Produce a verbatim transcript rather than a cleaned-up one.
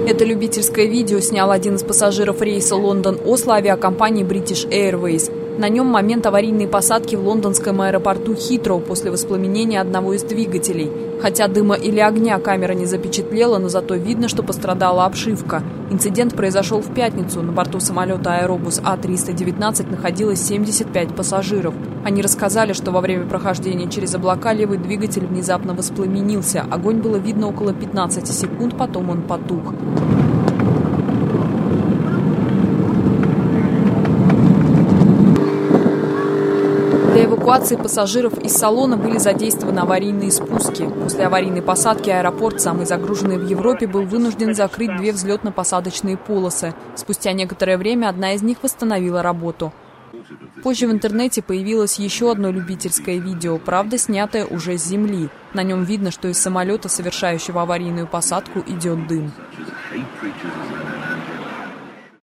Это любительское видео снял один из пассажиров рейса Лондон-Осло авиакомпании British Airways. На нем момент аварийной посадки в лондонском аэропорту Хитроу после воспламенения одного из двигателей. Хотя дыма или огня камера не запечатлела, но зато видно, что пострадала обшивка. Инцидент произошел в пятницу. На борту самолета Аэробус А триста девятнадцать находилось семьдесят пять пассажиров. Они рассказали, что во время прохождения через облака левый двигатель внезапно воспламенился. Огонь было видно около пятнадцати секунд, потом он потух. Для эвакуации пассажиров из салона были задействованы аварийные спуски. После аварийной посадки аэропорт, самый загруженный в Европе, был вынужден закрыть две взлетно-посадочные полосы. Спустя некоторое время одна из них восстановила работу. Позже в интернете появилось еще одно любительское видео, правда, снятое уже с земли. На нем видно, что из самолета, совершающего аварийную посадку, идет дым.